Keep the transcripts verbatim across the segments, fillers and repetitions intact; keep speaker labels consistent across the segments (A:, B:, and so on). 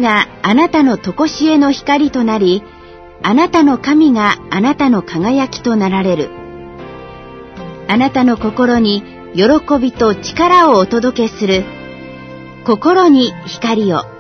A: があなたの常しえの光となり、あなたの神があなたの輝きとなられる。あなたの心に喜びと力をお届けする。心に光を。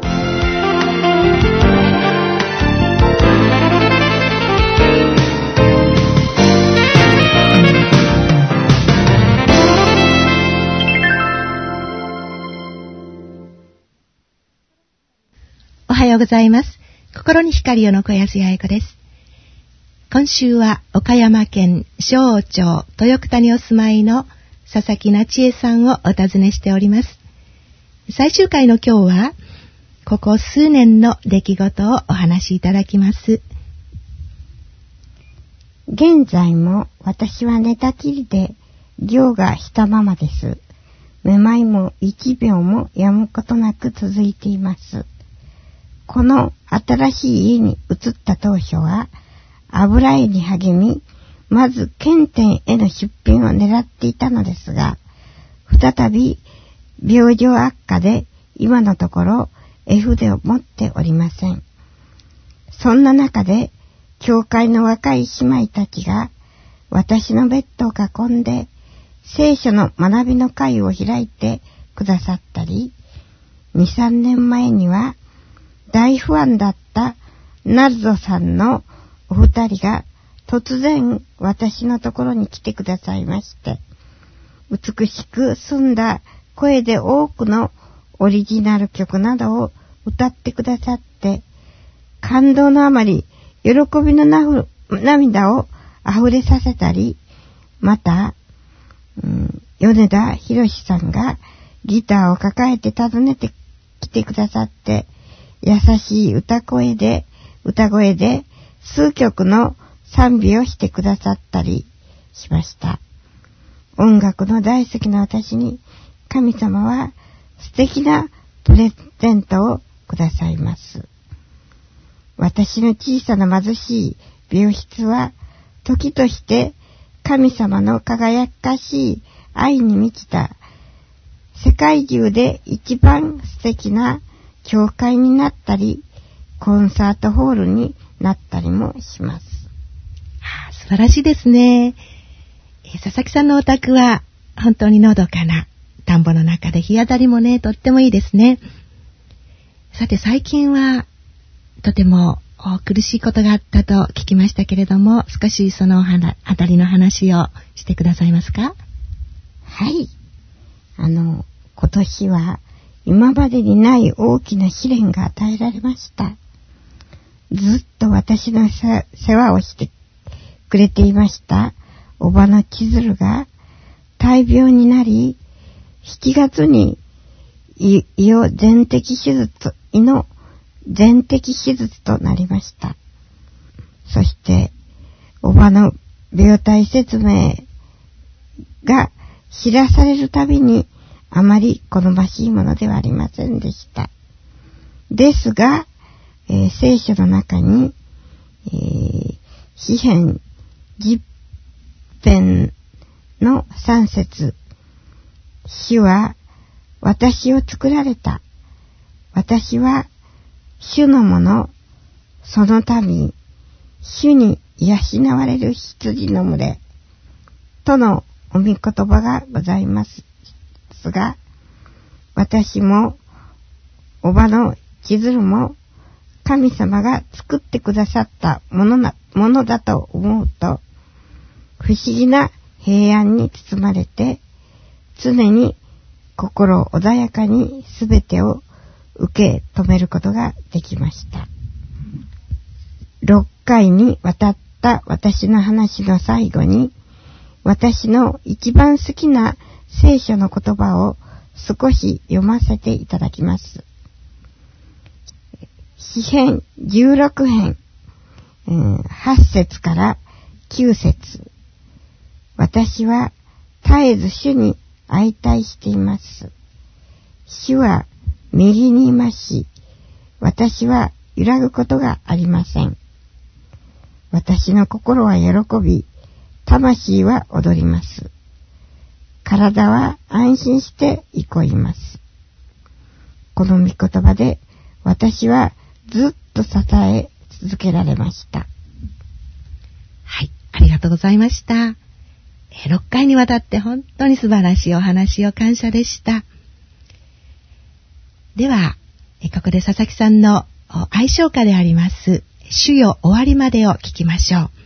B: おはようございます。心に光をの小安八重子です。今週は岡山県庄町豊久田にお住まいの佐々木なちえさんをお尋ねしております。最終回の今日はここ数年の出来事をお話しいただきます。
C: 現在も私は寝たきりで行がしたままです。めまいも一秒もやむことなく続いています。この新しい家に移った当初は油絵に励み、まず検点への出品を狙っていたのですが、再び病状悪化で今のところ絵筆を持っておりません。そんな中で教会の若い姉妹たちが私のベッドを囲んで聖書の学びの会を開いてくださったり、に、さんねんまえには大不安だったナルドさんのお二人が突然私のところに来てくださいまして、美しく澄んだ声で多くのオリジナル曲などを歌ってくださって、感動のあまり喜びの涙をあふれさせたり、また、うん、米田博さんがギターを抱えて訪ねてきてくださって、優しい歌声で、歌声で数曲の賛美をしてくださったりしました。音楽の大好きな私に神様は素敵なプレゼントをくださいます。私の小さな貧しい病室は時として神様の輝かしい愛に満ちた世界中で一番素敵な教会になったり、コンサートホールになったりもします。
B: はあ、素晴らしいですね。えー、佐々木さんのお宅は本当にのどかな田んぼの中で日当たりもね、とってもいいですね。さて最近はとても苦しいことがあったと聞きましたけれども、少しそのあたりの話をしてくださいますか？
C: はい。あの、今年は今までにない大きな試練が与えられました。ずっと私の世話をしてくれていましたおばの千鶴が大病になり、しちがつに胃を全摘手術、胃の全摘手術となりました。そしておばの病態説明が知らされるたびにあまり好ましいものではありませんでした。ですが、えー、聖書の中に、えー、詩編じゅっ編のさん節、主は私を作られた。私は主のもの、その民、主に養われる羊の群れ、とのお御言葉がございますが、私もおばの千鶴も神様が作ってくださったものな、ものだと思うと、不思議な平安に包まれて、常に心穏やかにすべてを受け止めることができました。ろっかいにわたった私の話の最後に、私の一番好きな聖書の言葉を少し読ませていただきます。詩編じゅうろく編、うん、はち節からきゅう節。私は絶えず主に相対しています。主は右にいますし、私は揺らぐことがありません。私の心は喜び、魂は踊ります。体は安心して憩います。この御言葉で私はずっと支え続けられました。
B: はい、ありがとうございました。ろっかいにわたって本当に素晴らしいお話を感謝でした。では、ここで佐々木さんの愛唱歌であります、主よ終わりまでを聞きましょう。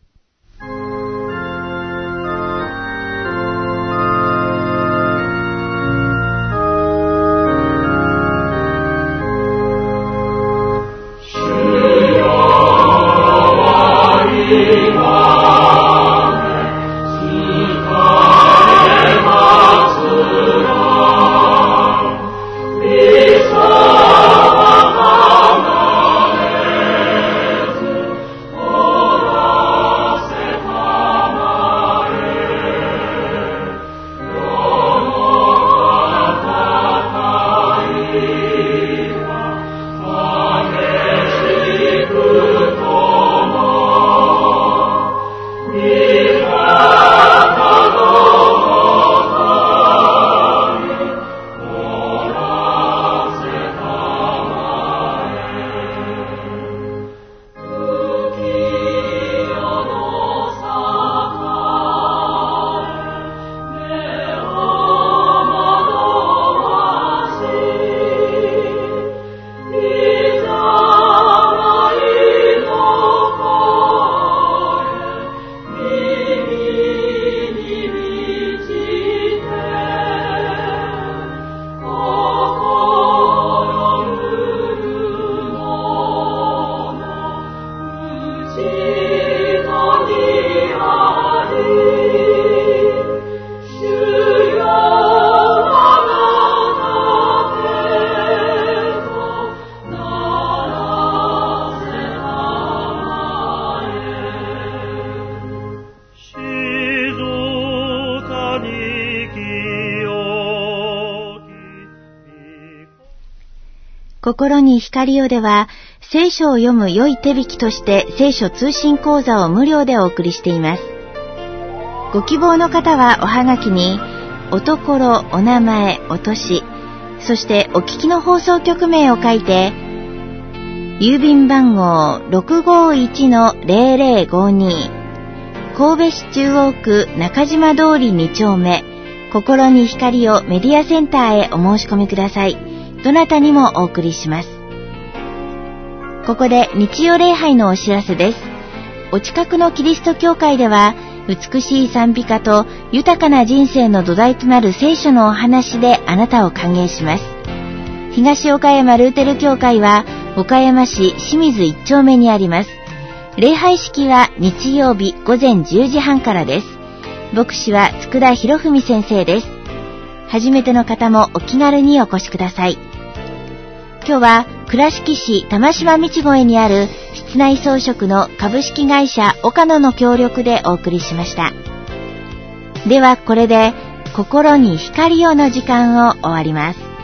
A: 心に光をでは、聖書を読む良い手引きとして聖書通信講座を無料でお送りしています。ご希望の方はおはがきに、おところ、お名前、お年、そしてお聞きの放送局名を書いて、郵便番号 ろくごいちのぜろぜろごに 神戸市中央区中島通りに丁目、心に光をメディアセンターへお申し込みください。どなたにもお送りします。ここで日曜礼拝のお知らせです。お近くのキリスト教会では、美しい賛美歌と豊かな人生の土台となる聖書のお話であなたを歓迎します。東岡山ルーテル教会は岡山市清水一丁目にあります。礼拝式は日曜日午前じゅうじはんからです。牧師は佃博文先生です。初めての方もお気軽にお越しください。今日は倉敷市玉島道越にある室内装飾の株式会社岡野の協力でお送りしました。ではこれで心に光をの時間を終わります。